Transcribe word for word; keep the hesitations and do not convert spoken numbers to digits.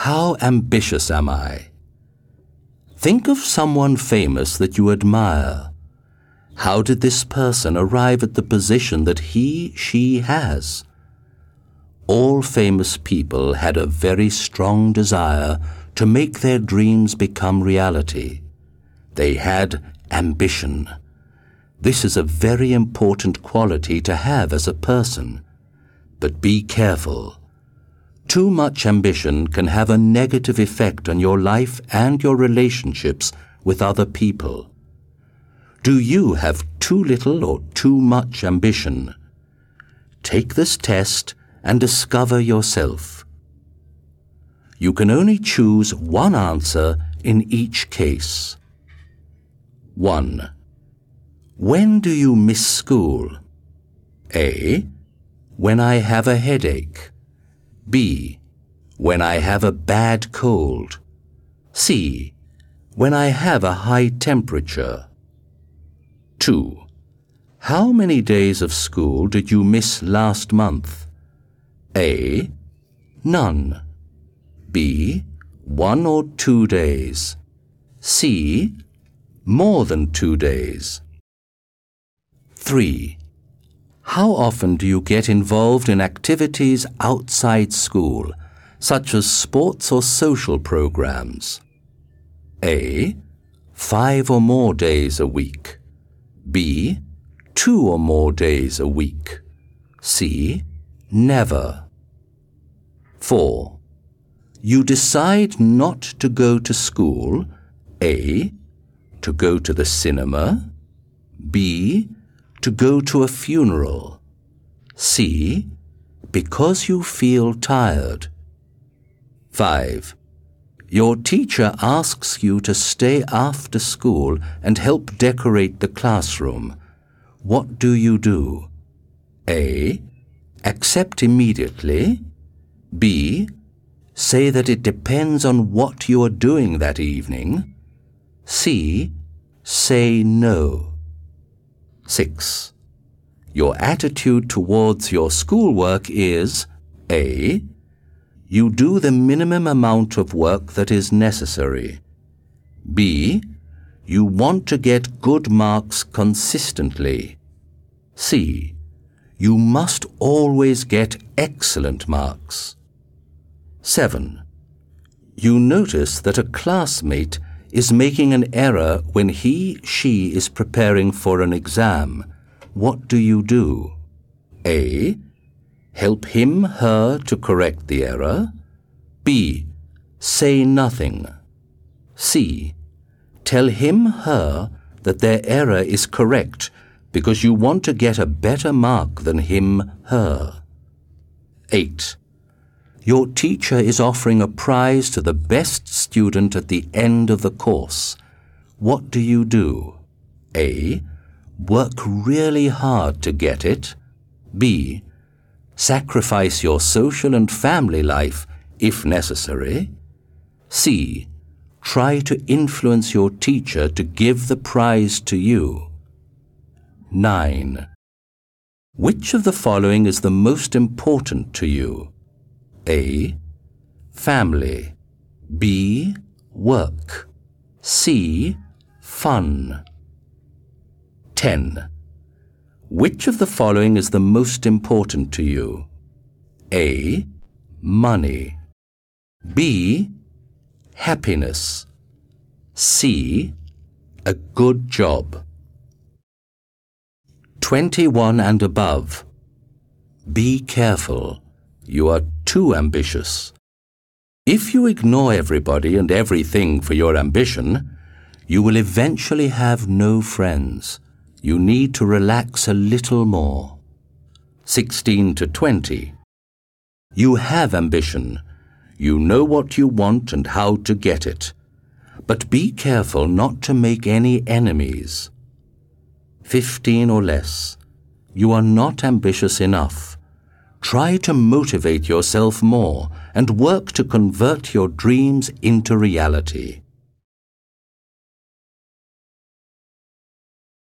How ambitious am I? Think of someone famous that you admire. How did this person arrive at the position that he, she has? All famous people had a very strong desire to make their dreams become reality. They had ambition. This is a very important quality to have as a person. But be careful. Too much ambition can have a negative effect on your life and your relationships with other people. Do you have too little or too much ambition? Take this test and discover yourself. You can only choose one answer in each case. one. When do you miss school? A. When I have a headache. B. When I have a bad cold. C. When I have a high temperature. two. How many days of school did you miss last month? A. None. B. One or two days. C. More than two days. three. How often do you get involved in activities outside school, such as sports or social programs? A. Five or more days a week. B. Two or more days a week. C. Never. four. You decide not to go to school. A. To go to the cinema. B. To go to a funeral. C. Because you feel tired. five. Your teacher asks you to stay after school and help decorate the classroom. What do you do? A. Accept immediately. B. Say that it depends on what you are doing that evening. C. Say no. six. Your attitude towards your schoolwork is A. You do the minimum amount of work that is necessary. B. You want to get good marks consistently. C. You must always get excellent marks. seven. You notice that a classmate is making an error when he, she is preparing for an exam. What do you do? A. Help him, her to correct the error. B. Say nothing. C. Tell him, her that their error is correct because you want to get a better mark than him, her. eight. Your teacher is offering a prize to the best student at the end of the course. What do you do? A. Work really hard to get it. B. Sacrifice your social and family life if necessary. C. Try to influence your teacher to give the prize to you. nine. Which of the following is the most important to you? A. Family. B. Work. C. Fun. ten. Which of the following is the most important to you? A. Money. B. Happiness. C. A good job. twenty-one and above. Be careful. You are too ambitious. If you ignore everybody and everything for your ambition, you will eventually have no friends. You need to relax a little more. sixteen to twenty. You have ambition. You know what you want and how to get it. But be careful not to make any enemies. fifteen or less. You are not ambitious enough. Try to motivate yourself more and work to convert your dreams into reality.